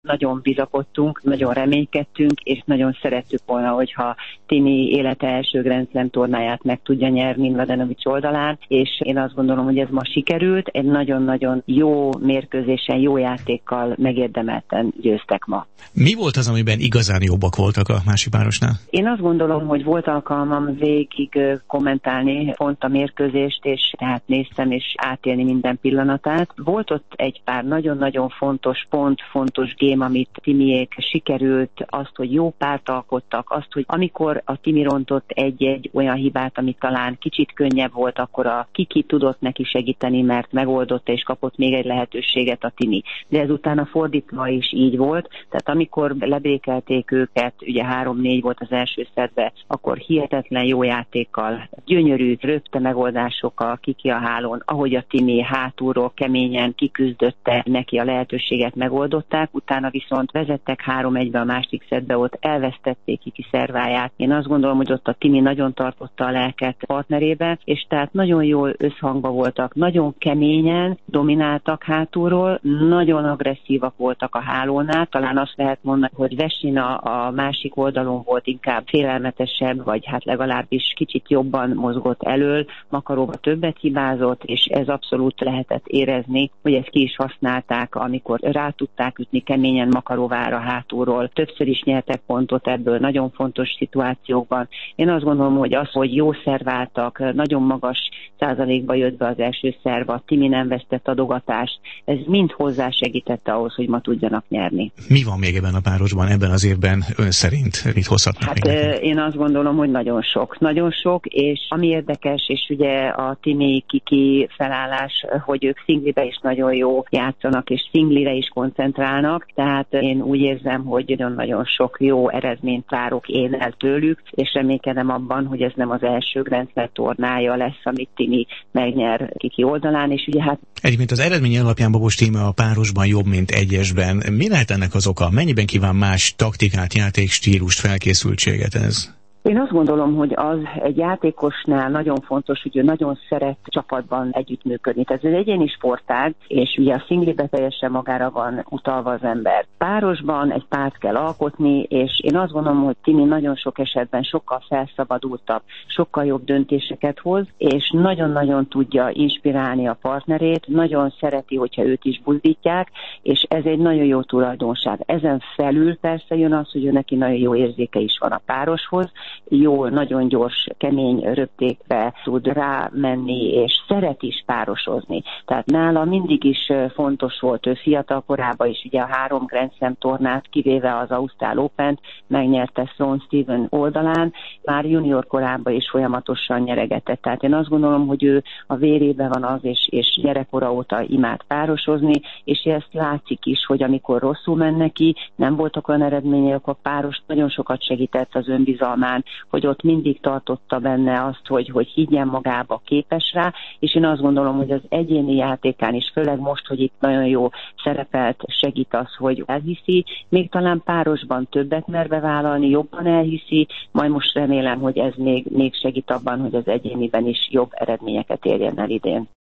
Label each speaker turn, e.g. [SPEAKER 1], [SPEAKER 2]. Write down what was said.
[SPEAKER 1] nagyon bizakodtunk, nagyon reménykedtünk, és nagyon szerettük volna, hogyha Timi élete első Grand Slam tornáját meg tudja nyerni Mladenovic oldalán, és én azt gondolom, hogy ez ma sikerült, egy nagyon-nagyon jó mérkőzésen, jó játékkal megérdemelten győztek ma.
[SPEAKER 2] Mi volt az, amiben igazán jobbak voltak a másik párosnál?
[SPEAKER 1] Én azt gondolom, hogy volt alkalmam végig kommentálni pont a mérkőzést, és tehát néztem és átélni minden pillanatát. Volt ott egy pár nagyon-nagyon fontos pont, fontos game, amit Timiék sikerült, azt, hogy jó párt alkottak, azt, hogy amikor a Timi rontott egy-egy olyan hibát, ami talán kicsit könnyebb volt, akkor a Kiki tudott neki segíteni, mert megoldotta és kapott még egy lehetőséget a Timi. De ezután a fordítva is így volt, tehát amikor lebrékelték őket, ugye 3-4 volt az első szettben, akkor hihetetlen jó játékkal, gyönyörű, röpte megoldásokkal Kiki a hálón, ahogy a Timi hátulról keményen kiküzdötte neki a lehetőséget, megoldották, utána viszont vezettek 3-1-be a másik szettbe, ott elvesztették Kiki szerváját. Én azt gondolom, hogy ott a Timi nagyon tartotta a lelket partnerébe, és tehát nagyon jól összhangba voltak, nagyon keményen domináltak hátulról, nagyon agresszívak voltak a hálónál, talán azt lehet mondani, hogy Vesina a másik oldalon volt inkább félelmetesebb, vagy hát legalábbis kicsit jobban mozgott elől, Makarova többet hibázott, és ez abszolút lehetett érezni, hogy ezt ki is használták, amikor rá tudták ütni keményen Makarovára hátulról. Többször is nyertek pontot ebből nagyon fontos szituációkban. Én azt gondolom, hogy az, hogy jó szerváltak, nagyon magas százalékba jött be az első szerv, a Timi nem vesztett adogatást, ez mind hozzásegítette ahhoz, hogy ma tudjanak nyerni.
[SPEAKER 2] Mi van még ebben a párosban, ebben az évben ön szerint? Mit hozhatnak
[SPEAKER 1] még? Én azt gondolom, hogy nagyon sok, és ami érdekes, és ugye a Timi Kiki felállás, hogy ők szinglibe is nagyon jó játszanak, és szinglire is koncentrálnak, tehát én úgy érzem, hogy nagyon sok jó eredményt várok én el tőlük, és reménykedem abban, hogy ez nem az első Grand Slam tornája lesz, amit Timi megnyer Kiki oldalán, és ugye hát...
[SPEAKER 2] Egyébként az eredmény alapján Babos Timi a párosban jobb, mint egyesben. Mi lehet ennek az oka? Mennyiben kíván más taktikát, játékstílust, felkészültséget ez?
[SPEAKER 1] Én azt gondolom, hogy az egy játékosnál nagyon fontos, hogy ő nagyon szeret csapatban együttműködni. Tehát ez egy egyéni sportág, és ugye a szinglibe teljesen magára van utalva az ember. Párosban egy párt kell alkotni, és én azt gondolom, hogy Timi nagyon sok esetben sokkal felszabadultabb, sokkal jobb döntéseket hoz, és nagyon-nagyon tudja inspirálni a partnerét, nagyon szereti, hogyha őt is buzdítják, és ez egy nagyon jó tulajdonság. Ezen felül persze jön az, hogy neki nagyon jó érzéke is van a pároshoz, jó, nagyon gyors, kemény röptékbe tud rámenni, és szeret is párosozni. Tehát nála mindig is fontos volt, ő fiatal korában is, ugye a 3 Grand Slam tornát, kivéve az Ausztrál Opent, megnyerte Sloane Stephens oldalán, már junior korában is folyamatosan nyeregetett. Tehát én azt gondolom, hogy ő a vérében van az, és gyerekkora óta imád párosozni, és ezt látszik is, hogy amikor rosszul ment neki, nem voltak olyan eredmények, a páros nagyon sokat segített az önbizalmán, hogy ott mindig tartotta benne azt, hogy higgyen magába, képes rá, és én azt gondolom, hogy az egyéni játékán is, főleg most, hogy itt nagyon jó szerepelt, segít az, hogy elhiszi, még talán párosban többet mer bevállalni, jobban elhiszi, majd most remélem, hogy ez még segít abban, hogy az egyéniben is jobb eredményeket érjen el idén.